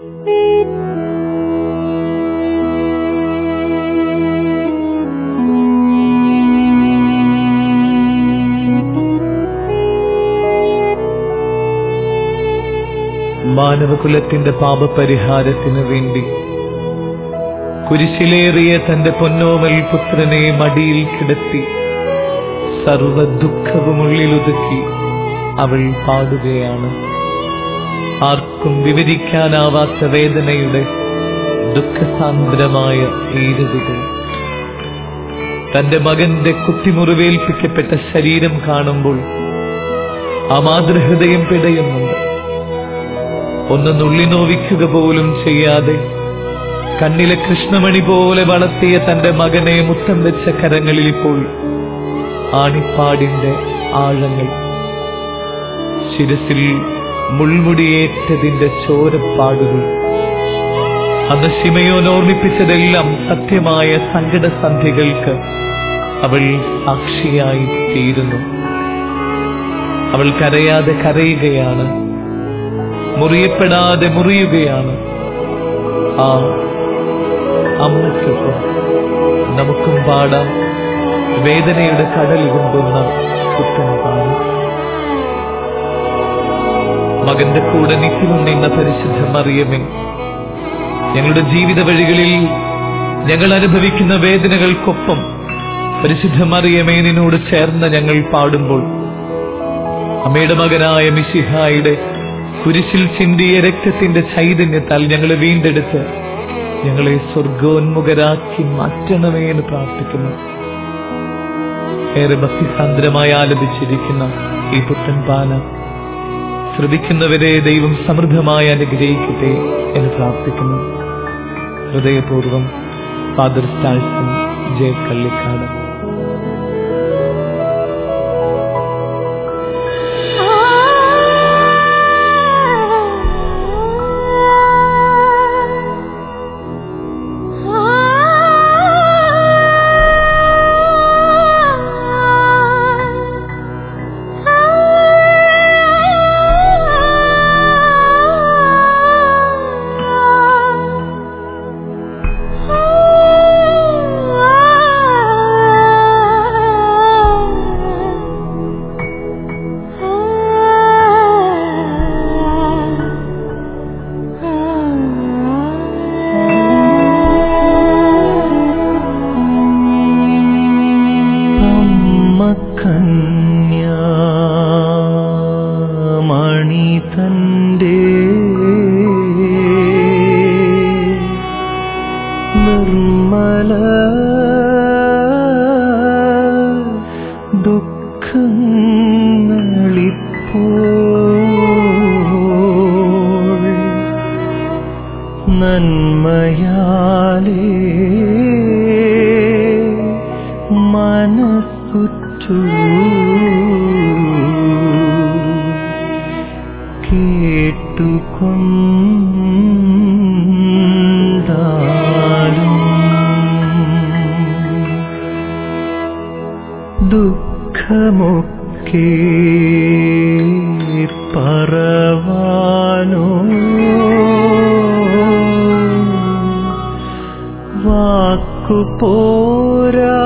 മാനവകുലത്തിന്റെ പാപപരിഹാരത്തിനു വേണ്ടി കുരിശിലേറിയ തന്റെ പൊന്നോമൽ പുത്രനെ മടിയിൽ കിടത്തി സർവ ദുഃഖവും ഉള്ളിലൊതുക്കി അവൾ പാടുകയാണ്. ആർക്കും വിവരിക്കാനാവാത്ത വേദനയുടെ ദുഃഖസാന്ദ്രമായ ഈരടികൾ. തന്റെ മകന്റെ കുത്തിമുറിവേൽപ്പിക്കപ്പെട്ട ശരീരം കാണുമ്പോൾ ആ മാതൃഹൃദയം പിടയുന്നുണ്ട്. ഒന്ന് നുള്ളി നോവിക്കുക പോലും ചെയ്യാതെ കണ്ണിലെ കൃഷ്ണമണി പോലെ വളർത്തിയ തന്റെ മകനെ മുത്തം വെച്ച കരങ്ങളിൽ ഇപ്പോൾ ആണിപ്പാടിന്റെ ആഴങ്ങൾ, ശിരസിൽ മുൾമുടിയേറ്റതിന്റെ ചോരപ്പാടുകൾ. അന്ന് ശിമയോൻ ഓർമ്മിപ്പിച്ചതെല്ലാം സത്യമായ സങ്കടസന്ധികൾക്ക് അവൾ സാക്ഷിയായി തീരുന്നു. അവൾ കരയാതെ കരയുകയാണ്, മുറിയപ്പെടാതെ മുറിയുകയാണ്. ആ അമ്മയ്ക്കൊപ്പം നമുക്കും പാടാം വേദനയുടെ കടൽ കൊണ്ടുവന്ന പുത്തൻ പാടും. മകന്റെ കൂടെ നിത്യവും നിന്ന പരിശുദ്ധ മറിയമേ, ഞങ്ങളുടെ ജീവിത വഴികളിൽ ഞങ്ങൾ അനുഭവിക്കുന്ന വേദനകൾക്കൊപ്പം പരിശുദ്ധ മറിയമേ നിന്നോട് ചേർന്ന് ഞങ്ങൾ പാടുമ്പോൾ അമ്മയുടെ മകനായ മിശിഹായുടെ കുരിശിൽ ചിന്തിയ രക്തത്തിന്റെ ചൈതന്യത്താൽ ഞങ്ങളെ വീണ്ടെടുത്ത് ഞങ്ങളെ സ്വർഗോന്മുഖരാക്കി മാറ്റണമേ എന്ന് പ്രാർത്ഥിക്കുന്നു. ഏറെ ഭക്തിസാന്ദ്രമായി ആലപിച്ചിരിക്കുന്ന ഈ പുത്തൻ പാന ശ്രവിക്കുന്നവരെ ദൈവം സമൃദ്ധമായി അനുഗ്രഹിക്കട്ടെ എന്ന് പ്രാർത്ഥിക്കുന്നു. ഹൃദയപൂർവം ഫാദർ സ്റ്റാൾസൺ ജെ കള്ളിക്കാട്. നന്മയാലേ മനസ്സുറ്റു കേട്ടുകൊണ്ടാലും ദുഃഖമൊക്കെ പറവാനോ വാക്കുപോരാ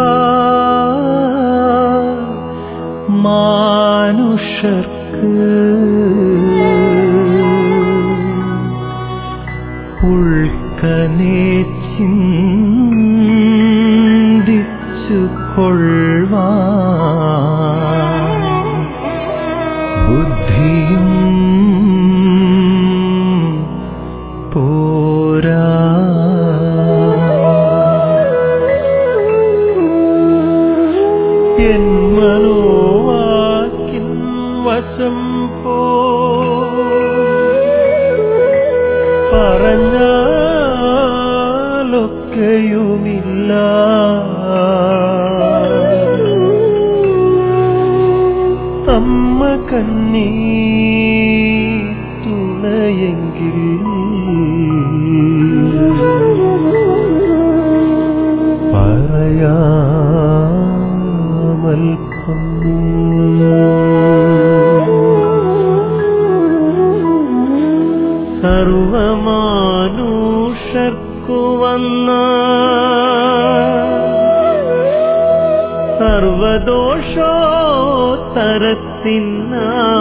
മാനുഷർക്ക് ഉൾക്കനെ ചിന്തിച്ചു കൊള്ളുവാൻ ബുദ്ധിയും പോരാ. എൻ മനോവാക്കിൻ വശം പറഞ്ഞാലൊക്കെയുമില്ല. അമ്മ കണ്ണീ തുണയെങ്കിൽ പറയാമൽപ്പം സർവമാ പോക്കുവന്ന സർവദോഷോത്തരത്തിന്ന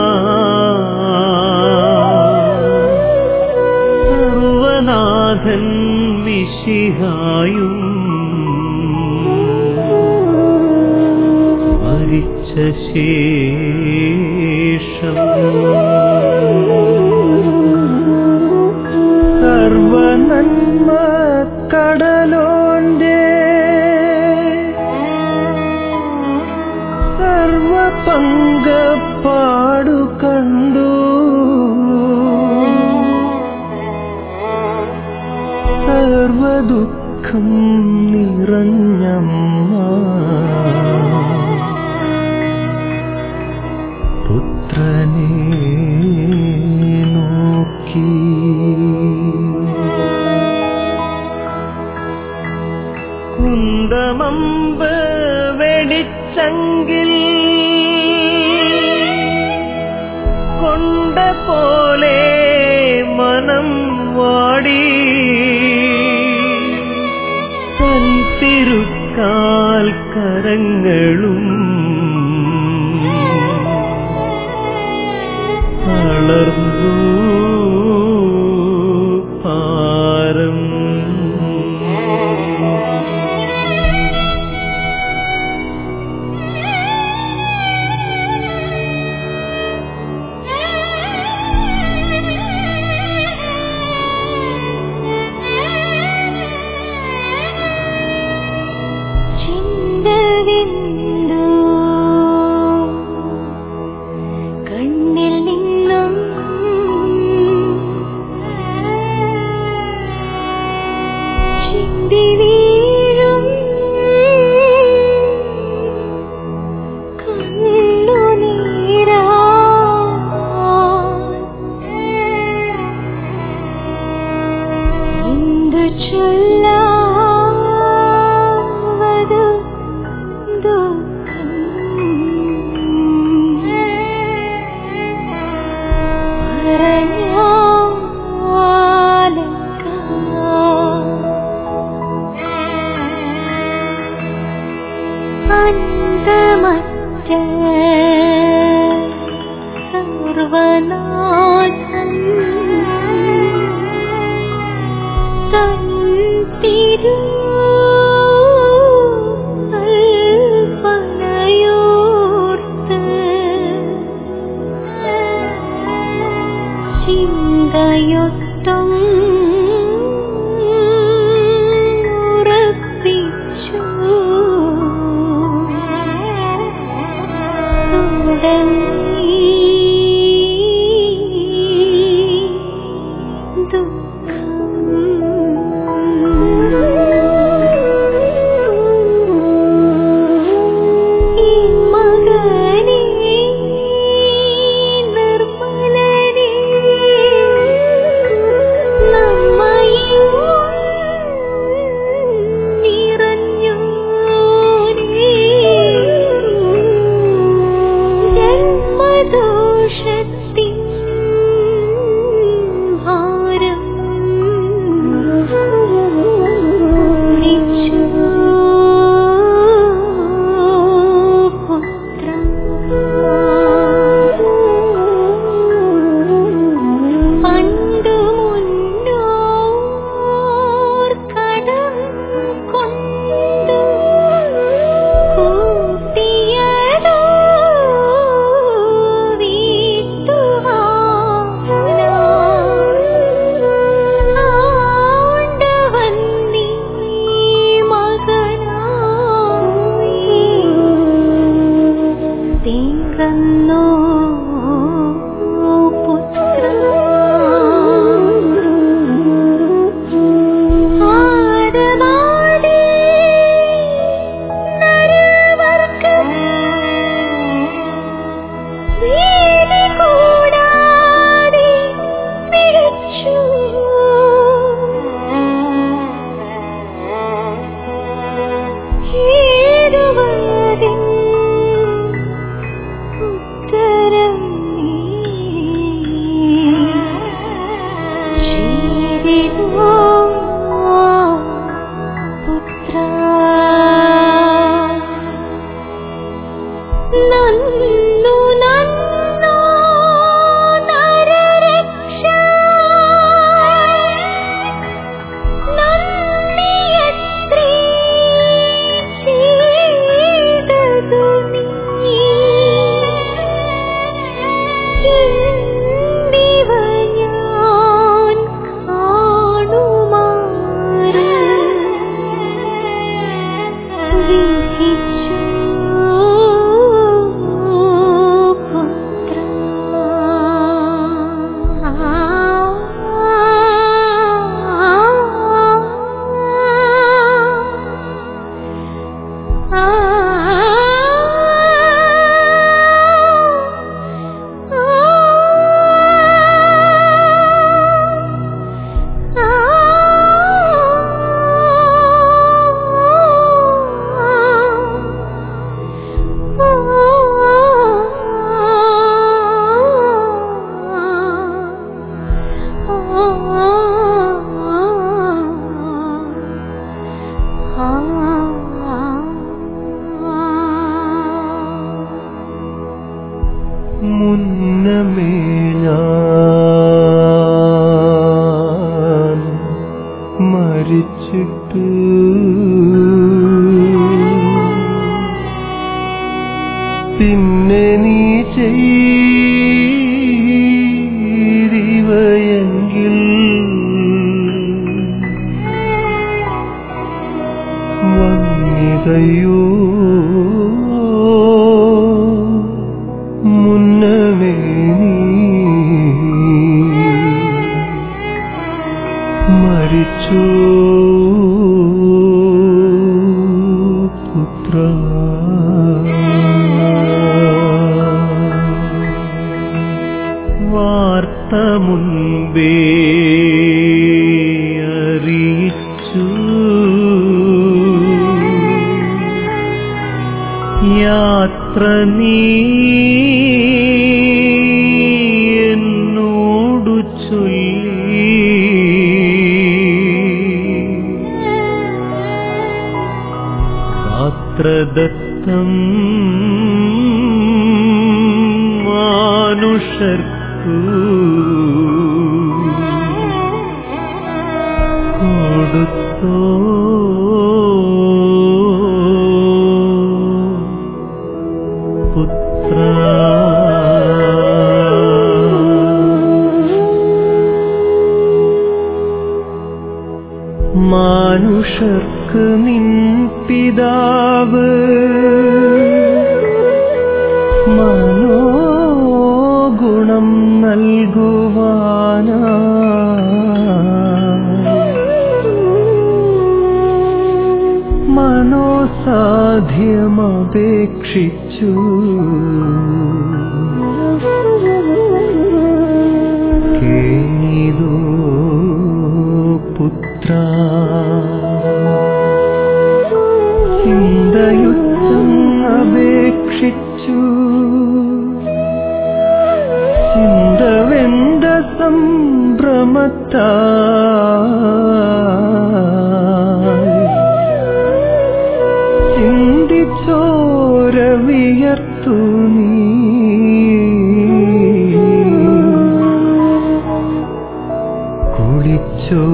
സർവനാഥൻ മിശിഹായും മരിച്ച ശേഷം സർവനന്മ കടലോന്റെ സർവപങ്കപ്പാടു കണ്ടു സർവദുഃഖം നിറഞ്ഞമ്മ പുത്രനെ നോക്കി. കുന്തമമ്പ് വെടിച്ചെങ്കിൽ കൊണ്ട പോലെ മനം വാടി തൻ തിരുക്കാൽ കരങ്ങളും തളർന്നു പാരം. മുന്നമേ ഞാൻ മരിച്ചിട്ടു പിന്നെ നീ ചെയ്തിവയെങ്കിൽ വന്നിതയോ മുന്നമേ നീ മരിച്ചു പുത്ര. വാർത്ത മുൻപേ അറിയിച്ചു യാത്ര നീ എന്നോടു ചൊല്ലി ഗാത്രദത്തം മാനുഷർക്കു കൊടുത്തോ പുത്ര. മാനുഷർക്ക് നിൻ പിതാവ് മനോഗുണം നൽകുവാനാ മനോസാധ്യമപേക്ഷിച്ചു കേണിതു പുത്ര. ചിന്തയുക്തം അപേക്ഷിച്ചു ചിന്തവെന്ത സംഭ്രമത്താ ചിന്തിച്ചോര വിയർത്തു നീ കുളിച്ചോ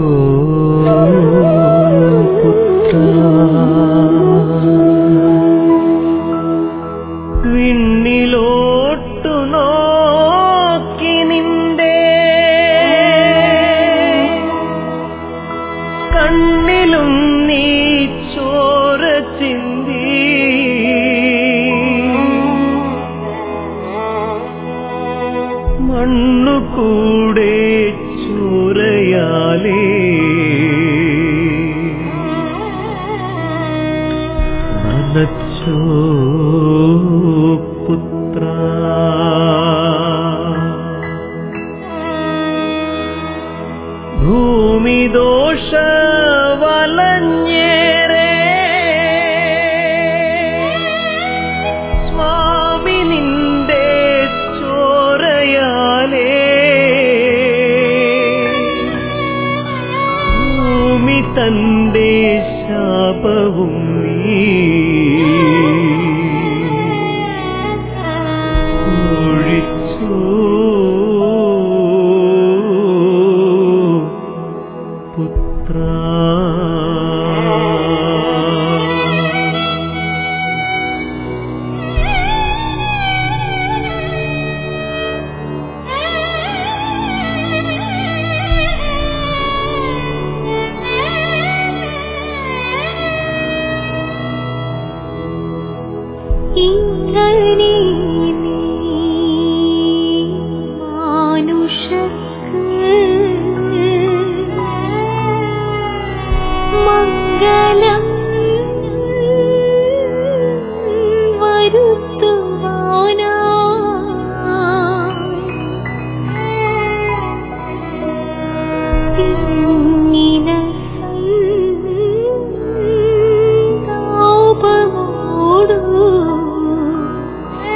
പുത്ര. വിണ്ണിലോട്ടു നോക്കി നിന്റെ കണ്ണിലും നീ ചോര ചിന്തി മണ്ണുകൂടെ ചോരയാലേ നനച്ചോ പുത്ര. ഭൂമിദോഷ വലഞ്ഞേറെ സ്വാമി നിന്റെ ചോരയാലേ ഭൂമി തന്റെ ശാപവും നീ ഒഴിച്ചോ പുത്ര. ഇങ്ങനെ മാനുഷർക്ക് മംഗളം വരുത്തുവാനാ ഇങ്ങനെ സന്താപമോടു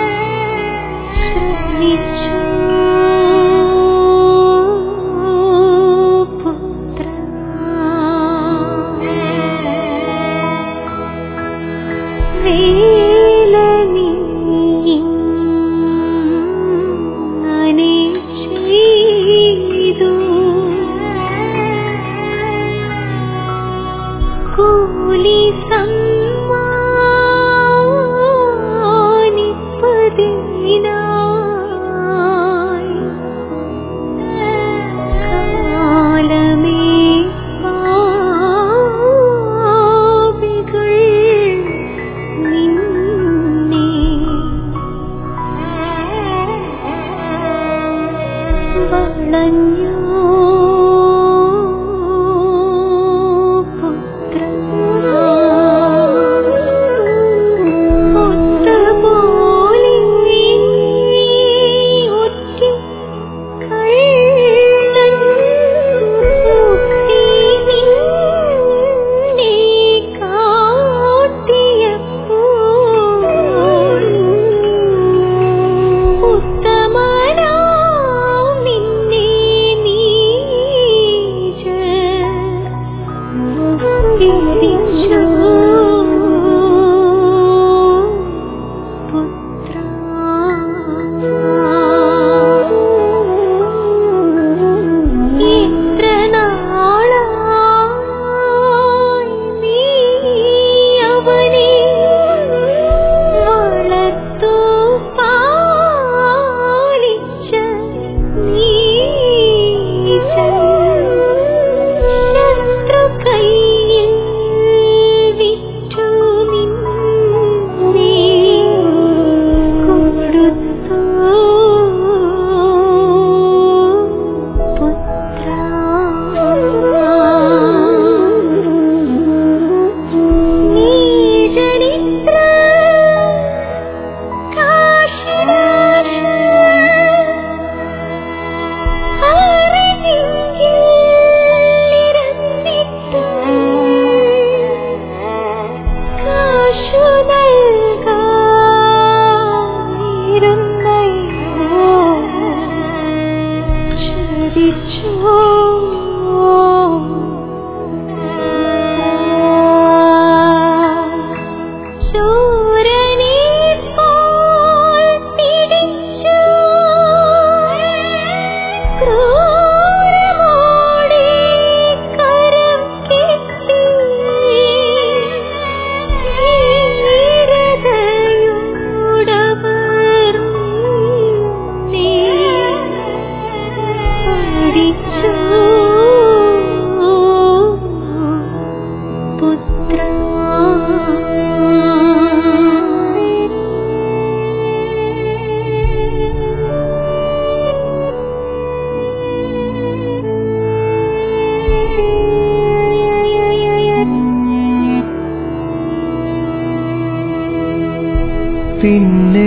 പിന്നെ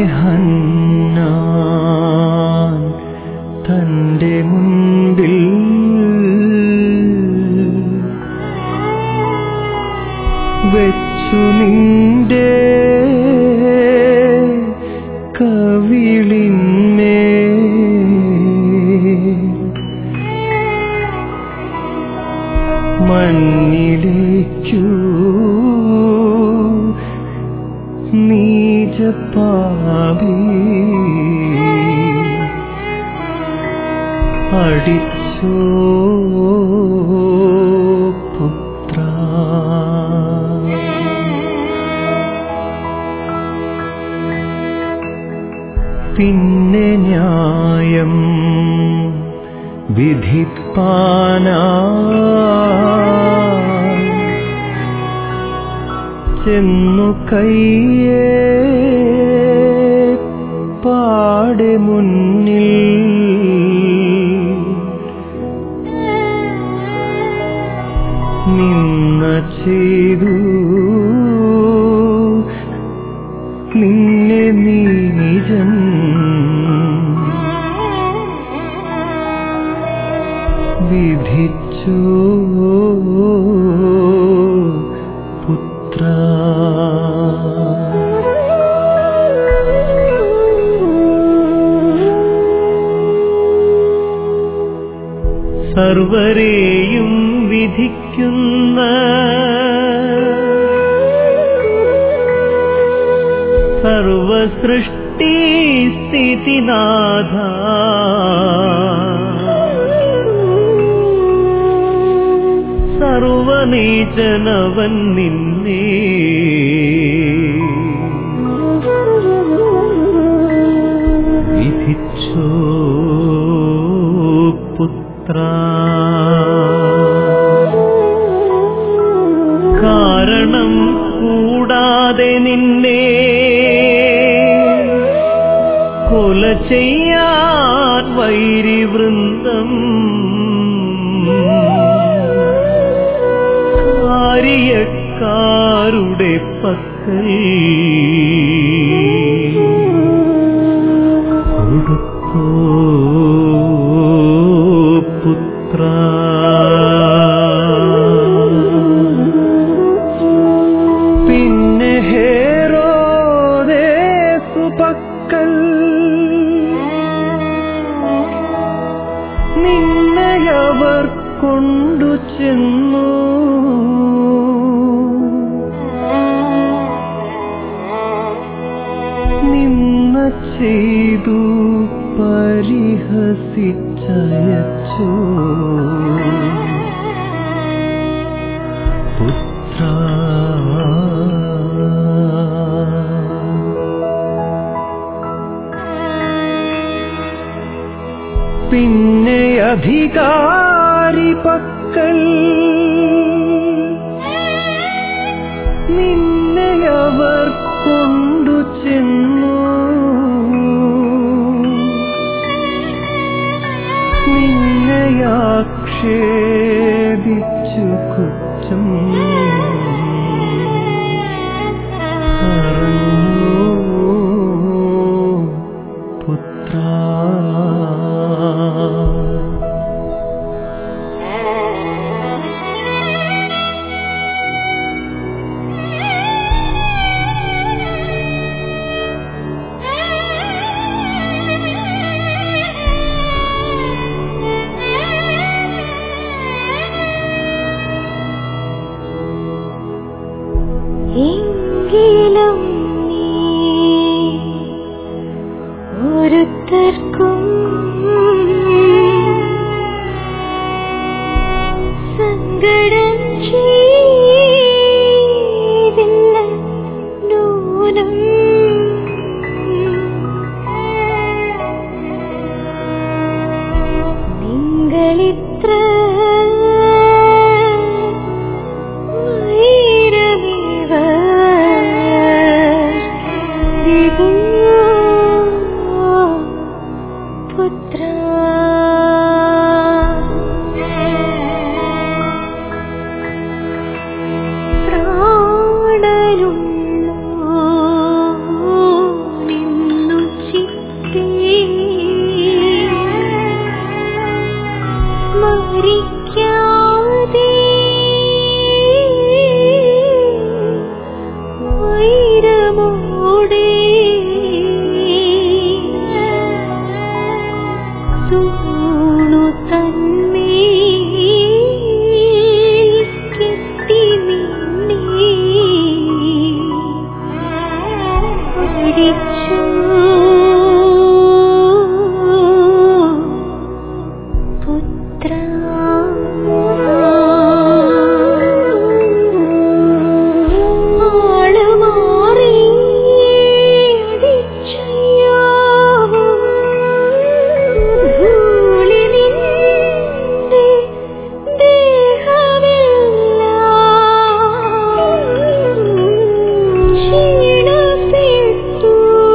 ഹന്നാൻ തന്റെ മുൻപിൽ വെച്ചു നിന്റെ കവിളിന്മേ മണ്ണിലേക്കു നീജപാപി അടിച്ചോ പുത്ര. പിന്നെ ന്യായം വിധിപ്പാനായി ചെന്നു കയ്യേ പാടെ മുന്നിൽ നിന്ന ചെയ്തു നിന്നെ നീജൻ വിധിച്ചു പുത്ര. സർവരെയും വിധിക്കുന്ന സർവസൃഷ്ടി സ്ഥിതിനാഥ സർവനീചനവൻ നിന്നെ മരിച്ചോ പുത്രാ, കാരണം കൂടാതെ നിന്നെ കൊല ചെയ്യാൻ വൈരിവൃന്ദം കാര്യക്കാരുടെ പക്കൽ കൊടുത്തോ പുത്രാ. പിന്നെ ഹേരോദേസു പക്കൽ നിന്നെയവർ കൊണ്ടു ചെന്നു. നിന്ന ചെയ്തു പരിഹസിച്ചയച്ചു പുത്രാ. പിന്നെ അധികാരി പക്കൽ നിന്നെയവർ കൊണ്ടു ചെന്നു. നിന്നെയാക്ഷേപിച്ചു കുറ്റം പറഞ്ഞു പുത്രാ. എങ്കിലും നീ ഒരുത്തർക്കും സങ്കടം ചെയ്തില്ല നൂനം. നിങ്ങളിത്ര ക്ഷീണപ്പെട്ടു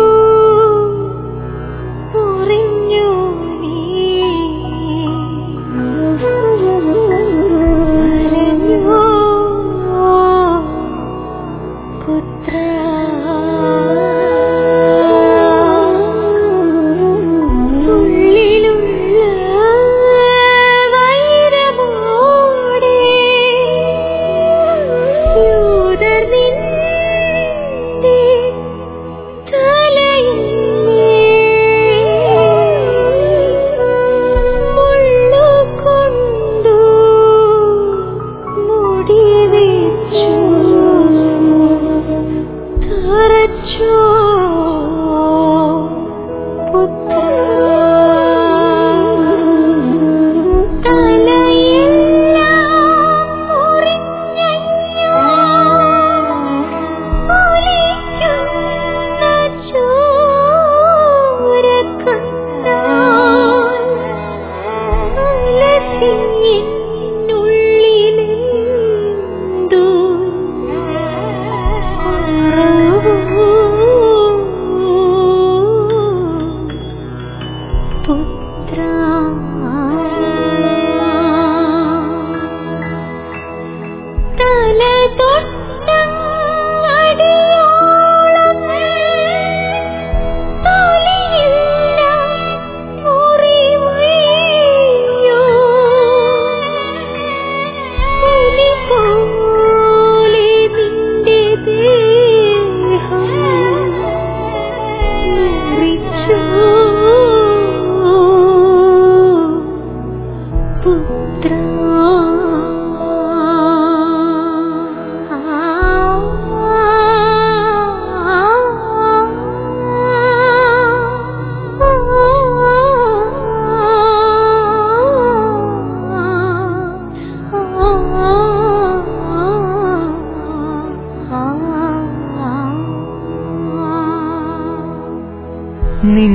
നിൻ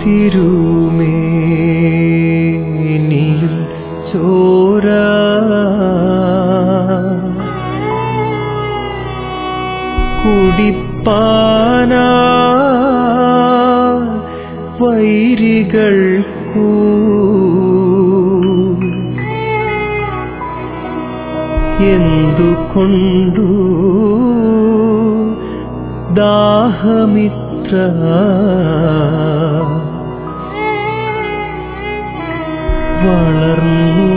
തിരുമേനിയിൽ ചോര കുടിപ്പാനാ വൈരികൾക്കൂ എന്തുകൊണ്ടു ദാഹമിത്ര വളർന്നു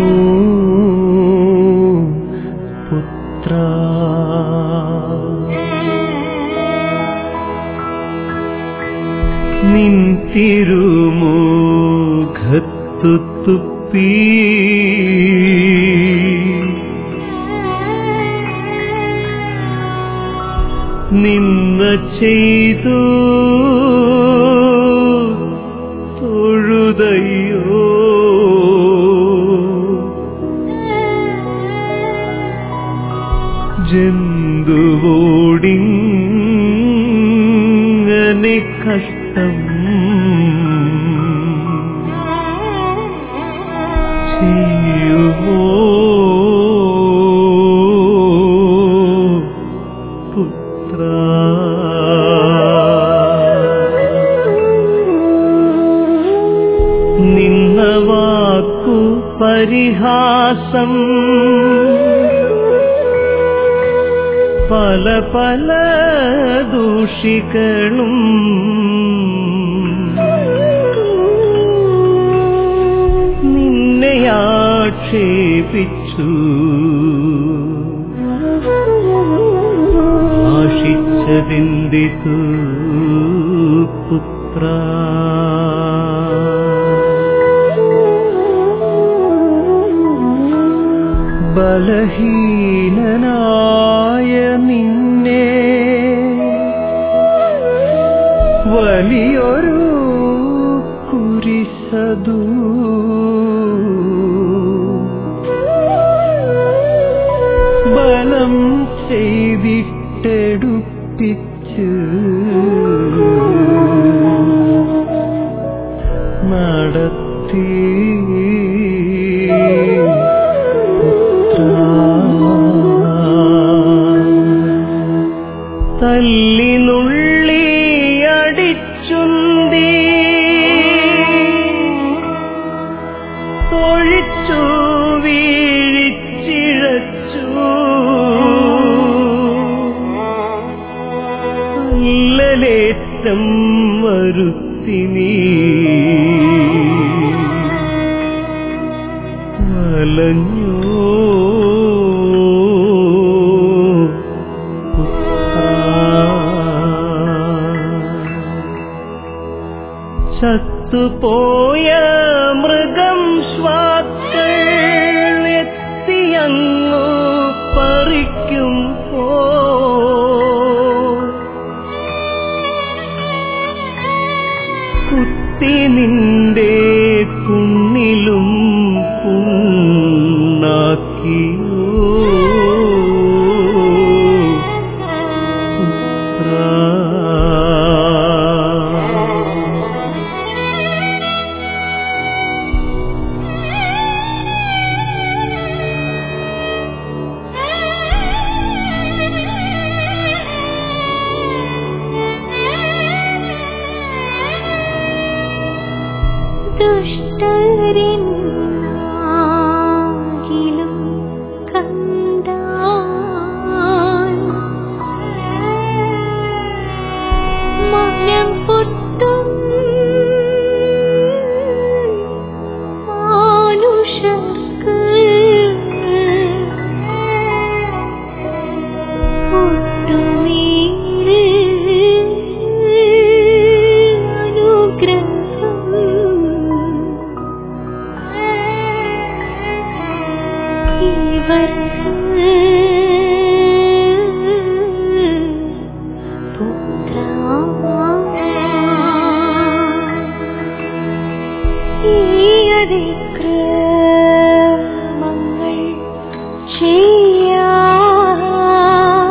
പുത്ര നിൻ തിരുമുഖത്തു തുപ്പി നിന്ന ചെയ്തു തൊഴുതയ്യോ ജന്തുവോടിങ്ങനെ കഷ്ടം ചെയ്യുമോ പുത്ര നിന്ന വാക്കു പരിഹാസം പല പല ദൂഷികളും നിന്നെ ആക്ഷേപിച്ചു ആശിച്ചതെന്തിതു പുത്ര ബലഹീനനായ നിന്നെ വലിയൊരു കുരിശതു ബലം ചെയ്തിട്ടെടുപ്പിച്ച് നടത്തി തല്ലിനുള്ളി അടിച്ചുന്തി തൊഴിച്ചു വീഴിച്ചിഴച്ചു അല്ലലേറ്റം വരുത്തി നീ വലഞ്ഞോ ചത്തുപോയ മൃഗം ശ്വാക്കൾ എത്തിയങ്ങു പറിക്കും കുത്തി നിന്റെ കുന്നിലും പുണ്ണാക്കിയോ ദുഷ്ടരെന്നാകിലും കണ്ടാൽ മനം പൊട്ടും മാനുഷർക്ക്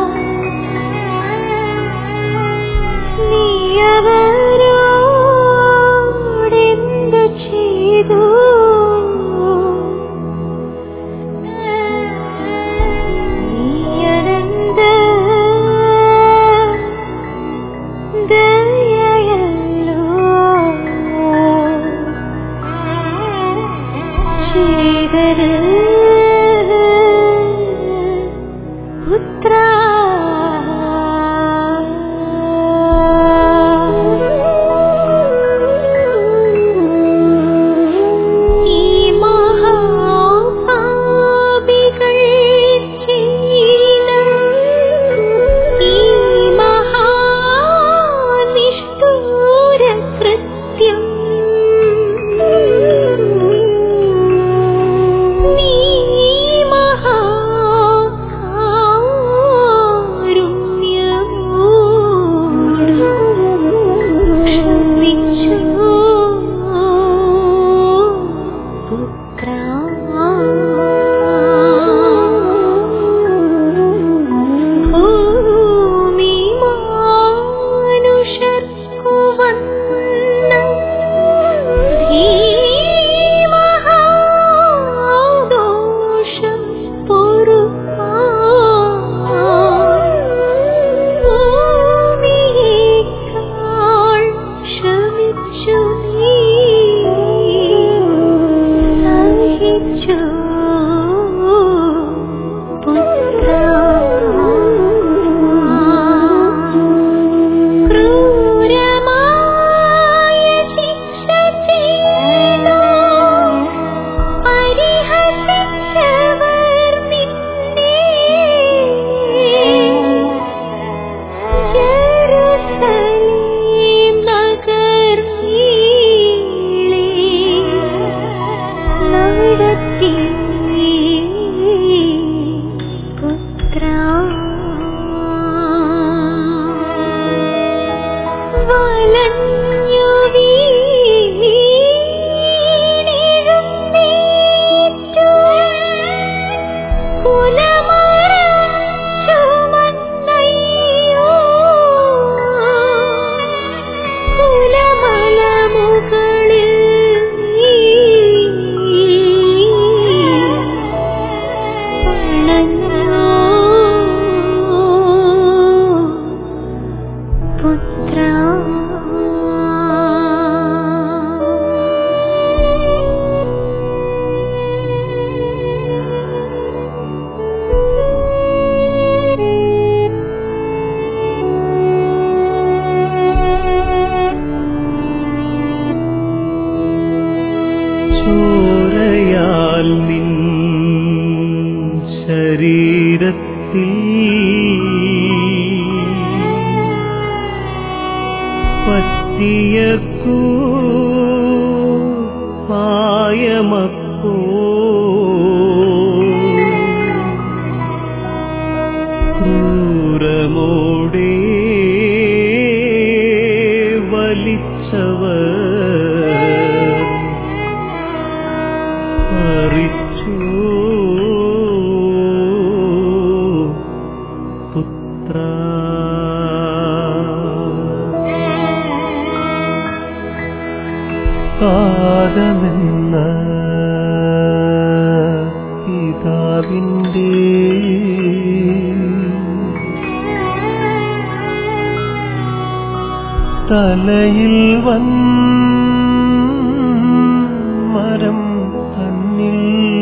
നീയവരോ മറഞ്ഞു വീണെഴുന്നേറ്റു കുലമറച്ചു മണ്ണയ്യോ കുലമലമുകളിൽ പണഞ്ഞോ പുത്രാ. ചോരയാൽ നിൻ ശരീരത്തിൽ പറ്റിയ പായമപ്പോ ക്രൂരമോടെ വലിച്ചവർ പറിച്ചു പുത്രാ. പാദമെന്ന പിതാവിൻ്റെ തലയിൽ മരം തന്നിൽ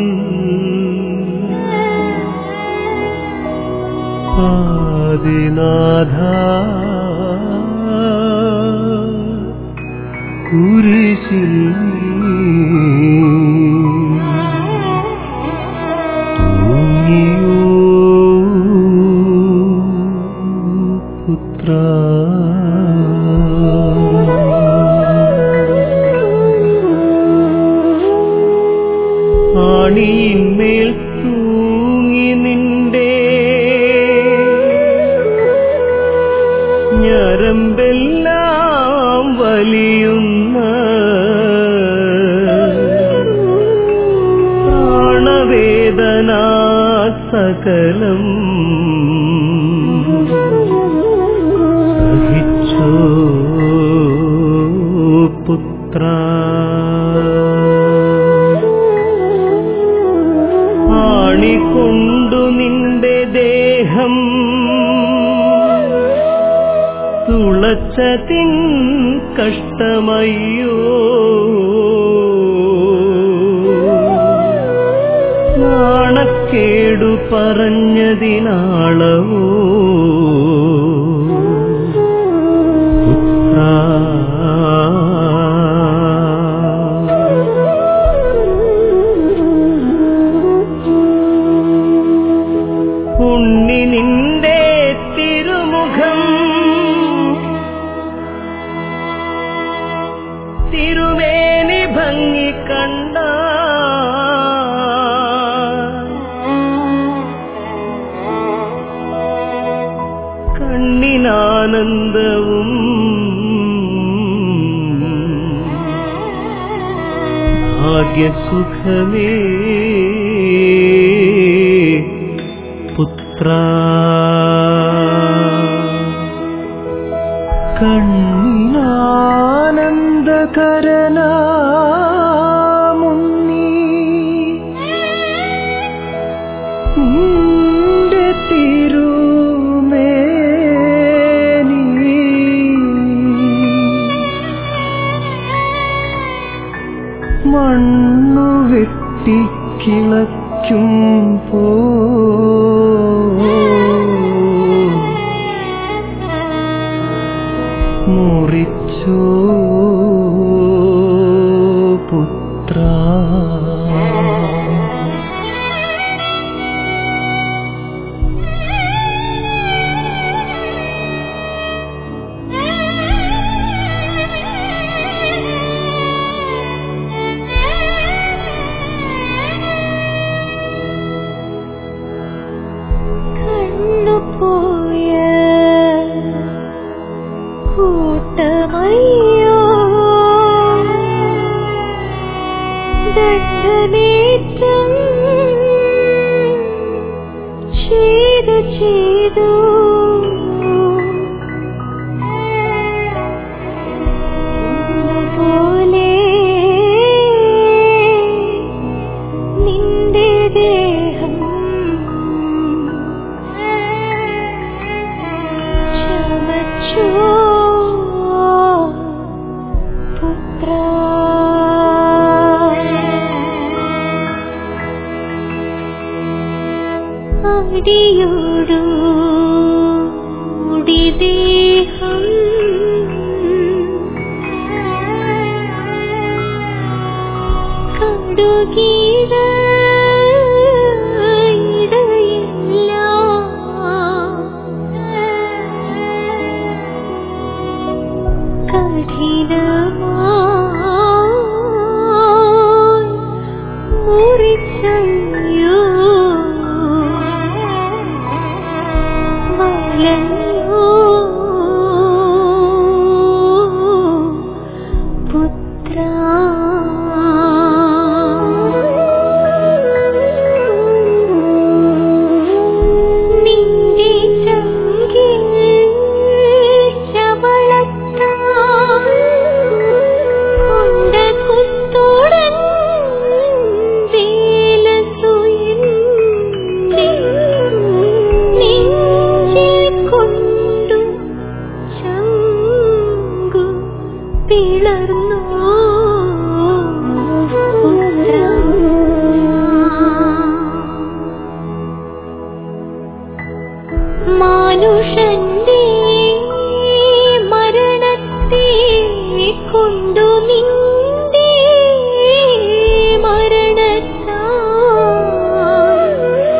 ആദിനാഥ കുരിശിൽ തൂങ്ങിയോ പുത്രാ. ആണിയിന്മേൽ തൂങ്ങി നിന്റെ ഞരമ്പെല്ലാം വലിയുന്ന പ്രാണവേദന സകലം സഹിച്ചോ പുത്രാ. ആണിക്കൊണ്ടു നിന്റെ ദേഹം തുളച്ചതിൻ കഷ്ടമയ്യോ നാണക്കേടു പറഞ്ഞതിനാളവോ പുത്രാ. ഉണ്ണി നിന്റെ തിരുമുഖം തിരുമേനി ഭംഗി കണ്ട കണ്ണിനാനന്ദവും ഭാഗ്യസുഖമേ പുത്രാ. കണ്ണിനാനന്ദകരനാമുന്നീ നിന്റെ തിരുമേനി മണ്ണു വെട്ടിക്കിളയ്ക്കും മുറിച്ചോ പുത്രാ. കണ്ണുപോയ കൂട്ടമായി അടിയോടൂടി ദേഹം കടുകിട ഇടയില്ല കഠിനമായി മുറിച്ചയ്യോ വലഞ്ഞോ പുത്ര നിന്റെ ചങ്കിൽ ശവളത്താൽ കൊണ്ട കുത്തോടൻ വേലസുയന്റെ നെഞ്ചിൽ കൊണ്ടു ചങ്കു പിളർന്നു പുത്ര മാനുഷന്റെ മരണത്തെ കൊണ്ടു നിന്റെ മരണത്താൽ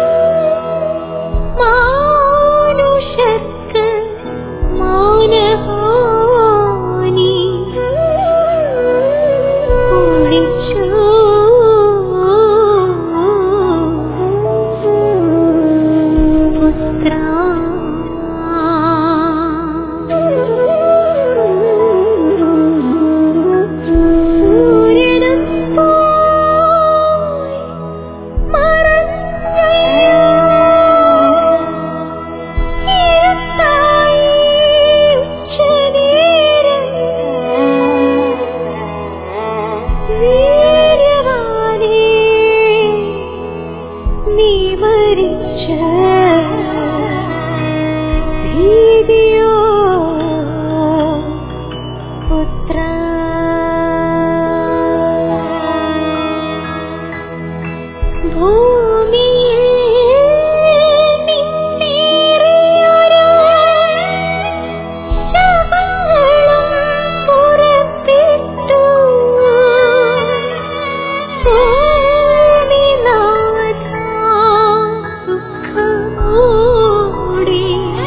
മാനുഷർക്ക് മാനഹാനി ഒഴിച്ചു പുത്ര സൂര്യനും പോയി മറഞ്ഞയ്യോ ഇരുട്ടായി ഉച്ചനേരം വീര്യവാനേ നീ മരിച്ച ഭീതിയോ പുത്ര ഭൂമിയിൽ നിന്നേറിയൊരു ശവങ്ങളും പുറപ്പെട്ടു ഭൂമിനാഥ ദുഃഖമോടെ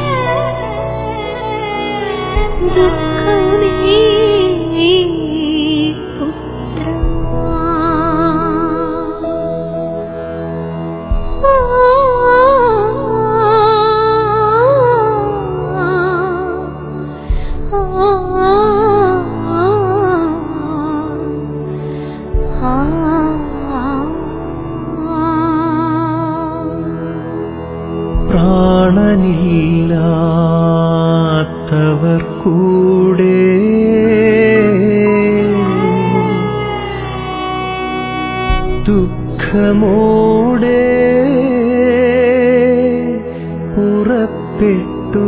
ദുഃഖമേ പുത്ര പ്രാണനില്ലാത്തവർ കൂടെ ദുഃഖമോടെ പുറപ്പെട്ടു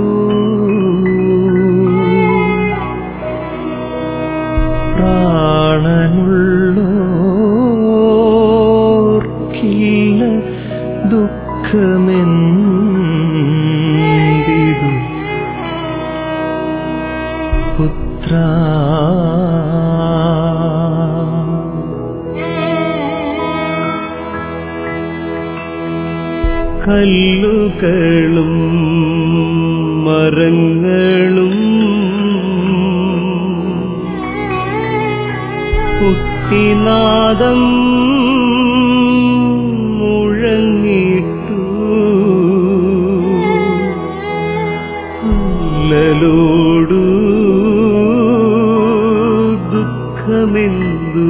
പ്രാണനുള്ളോർക്കില്ല ദുഃഖമെന്തിതു പുത്ര കല്ലുകളും മരങ്ങളും കുത്തിനാദം മുഴങ്ങിട്ടു അല്ലലോടു ദുഃഖമെന്തു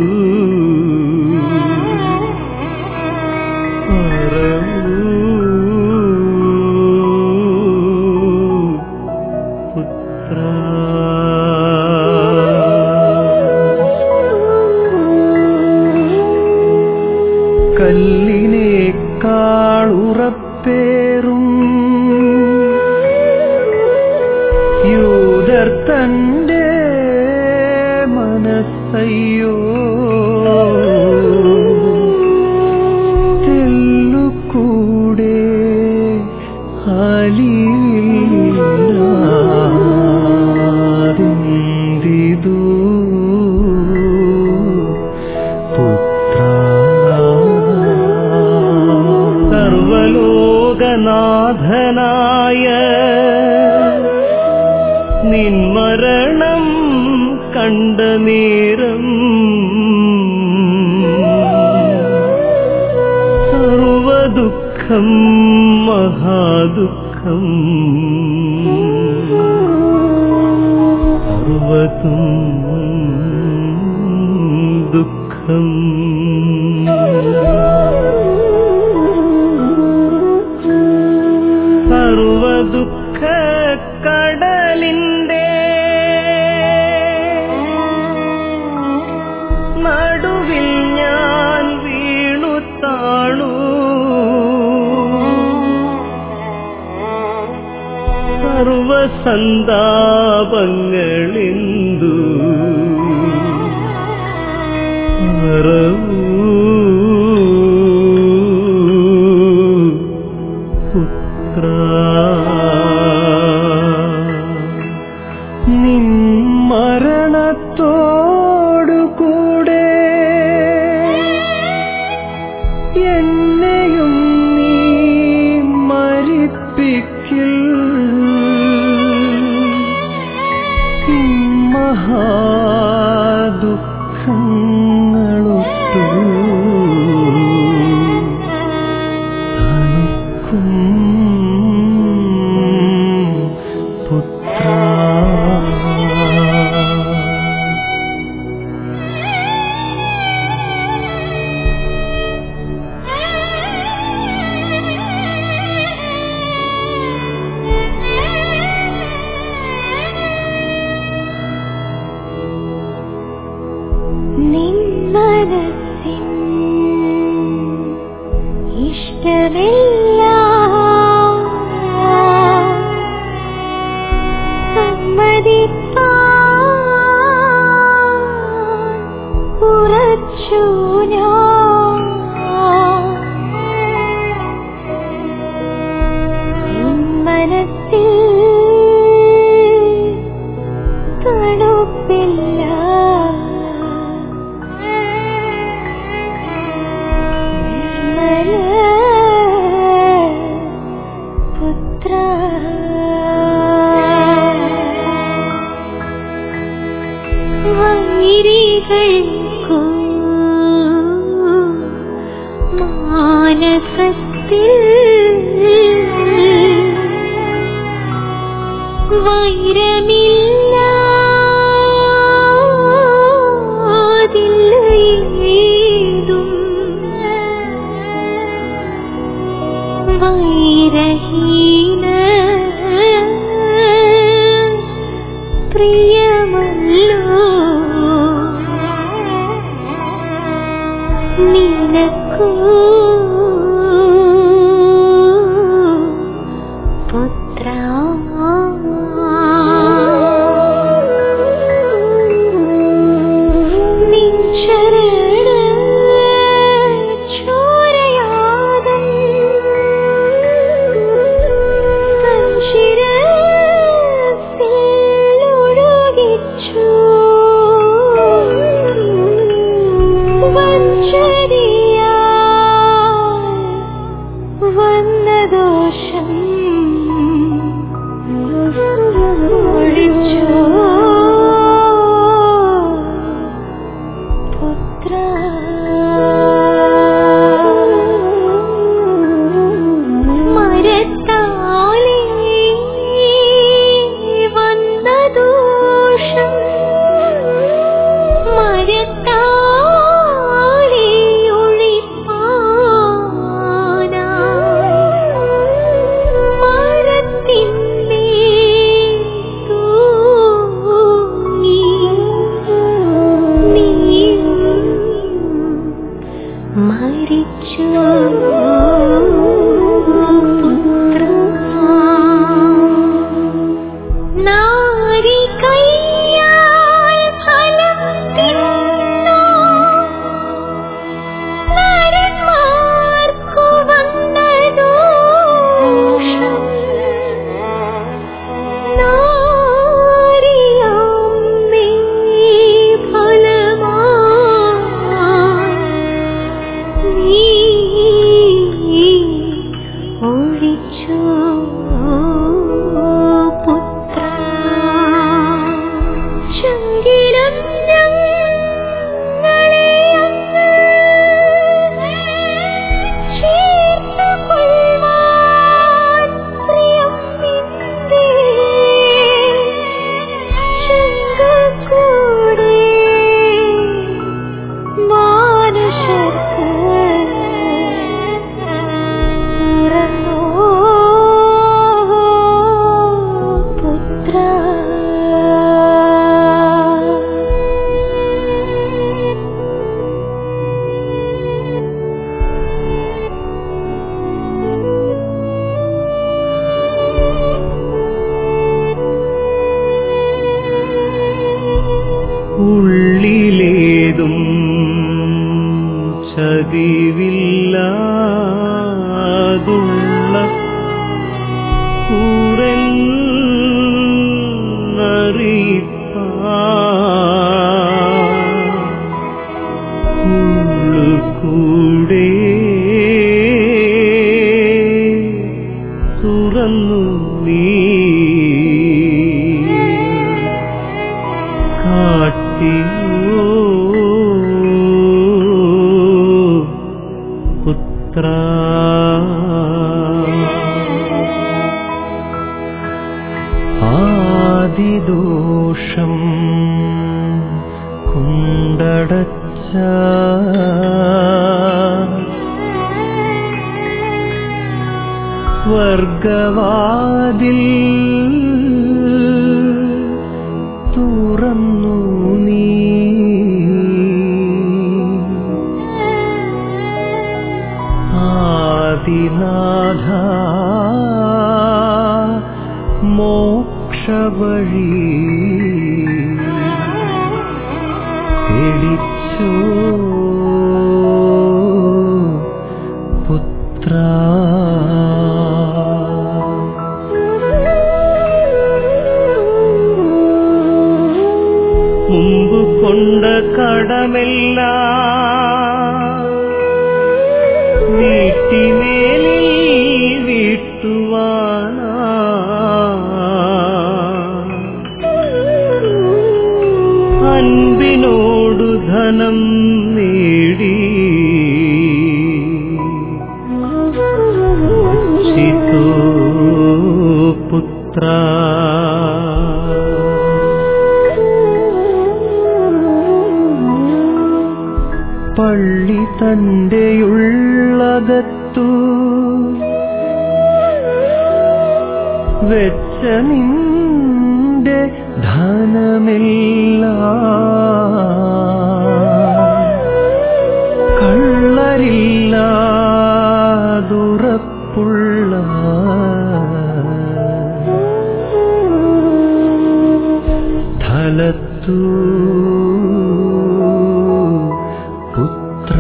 പുത്ര കല്ലിനേക്കാളുറപ്പേറും യൂദർ തന്റെ മനസ്സിൽ അയ്യോ തെല്ലുകൂടെ അലിവില്ലാതെന്തിതു പുത്ര സർവലോകനാഥനായ നിൻമരണം കണ്ട നേരം സർവദുഃഖം മഹാദുഃഖം സർവതും ദുഃഖം സർവദുഃഖ കടലിന്റെ നടുവിൽ ഞാൻ വീണു താണു സർവസന്താപങ്ങളെന്തു മറവൂ പുത്ര നിൻ മരണത്തോടുകൂടെ എന്നെയും നീ മരിപ്പിക്കിൽ മഹാദുഃഖങ്ങളൊട്ടു തണുക്കും പുത്ര നിൻ മനസ്സിൻ ഇഷ്ടമെല്ലാം സമ്മതിപ്പാൻ ഉറച്ചു ഞാൻ നിൻ മനസ്സിൽ തണുപ്പില്ല പുത്ര വൈരികൾക്കു മാനസത്തിൽ വൈരമില്ലാതില്ലേതും വൈരഹീന പ്രിയമല്ലോ നിനക്കു പുത്ര നിൻ ശരണ ചോരയാദം സംശിരസിലൊഴുകിച്ചു വഞ്ചരിയാൽ വന്ന ദോഷം ഒഴിച്ചു പുത്ര മരത്താലേ വന്ന ദോഷം മരത്താലേ ഒഴിപ്പാനായി മരത്തിന്മേൽ തൂങ്ങി നീയും മരിച്ചു പുത്ര നാരി കയ്യാൽ ഫലം തിന്നു കൊണ്ടടച്ച സ്വർഗവാതിൽ തുറന്നു നീ. ആദിനാഥ മോക്ഷവഴി തെളിച്ചോ പുത്ര. മുമ്പ് കൊണ്ട കടമെല്ലാം വീട്ടിമേലിൽ വീട്ടുവാനാ. അൻപിനോടു ധനം നേടി വച്ചിതോ പുത്ര. പള്ളി തന്റെയുള്ളകത്തു വെച്ച നിന്റെ ധനമെല്ലാം കള്ളരില്ലാതുറപ്പുള്ള സ്ഥലത്തു പുത്ര.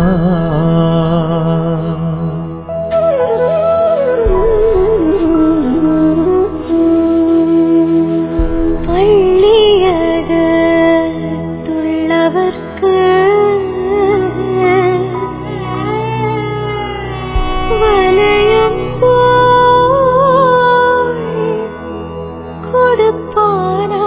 പള്ളിയകത്തുള്ളവർക്ക് വലയുമ്പോൾ കൊടുപ്പാനാ.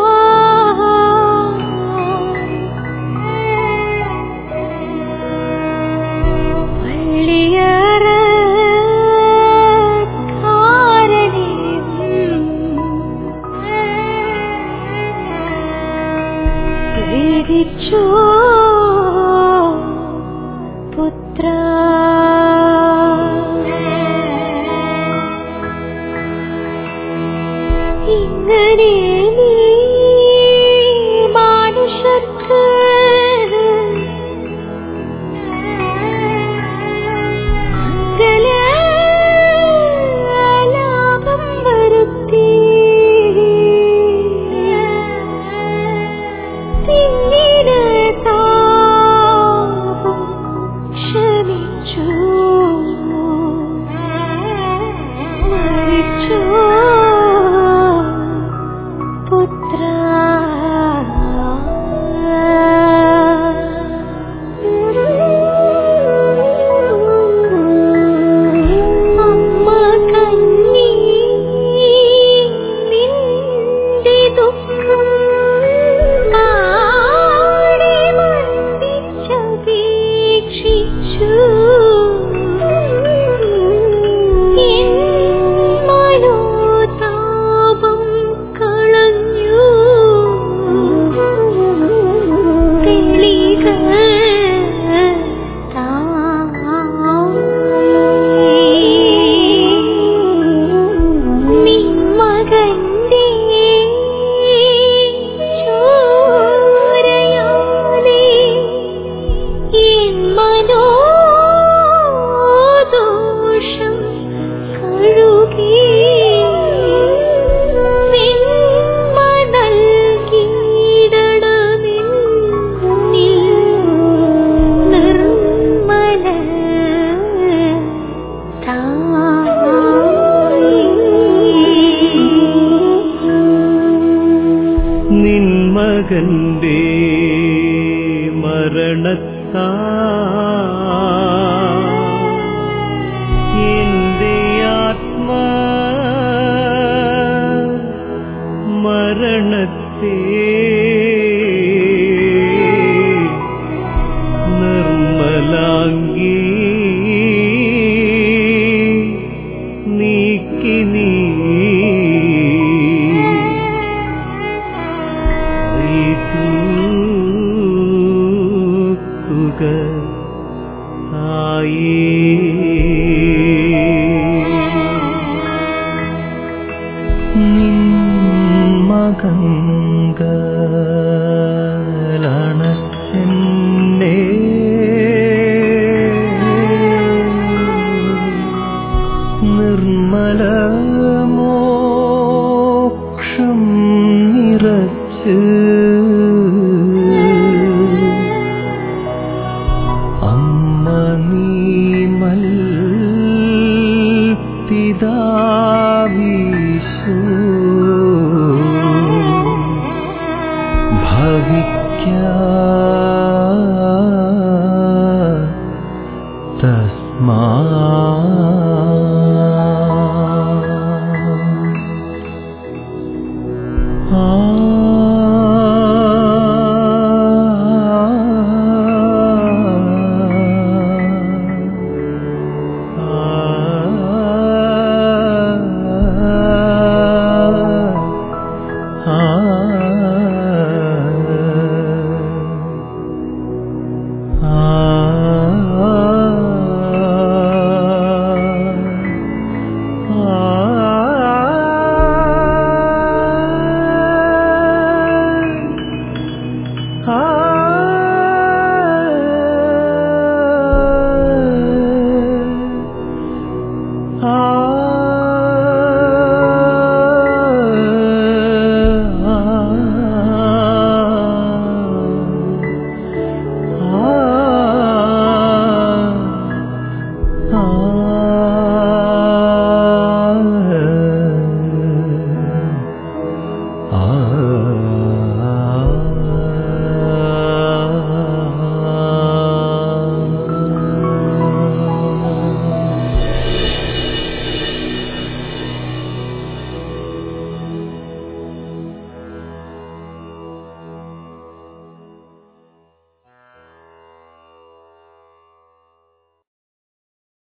പ്രേരിച്ചോ പുത്ര. ഇങ്ങനെ നീ മനുഷ്യർക്ക് ലാഭം വരുത്തി ക്ഷമിച്ചു മരിച്ചു പുത്ര. അമ്മ കന്നി നിന്റെ ദുഃഖം ിച്ചു. മനോതാപം കളഞ്ഞു. തെളികൾ നിന്മകന്റെ മനോദോഷം കഴുകി നിന്മ നൽകിയിടണമെന്നിൽ നിർമ്മല നിന്മകന്റെ മരണത്താ എന്റെ ആത്മ മരണത്തെ നിർമ്മലാംഗി നീക്കി നീ ൂ നിൻ മകങ്ങളണച്ചെന്നെ നിർമ്മലമോക്ഷം നിറച്ച് അമ്മ നീ പിതാവീശു തസ്മാ ആ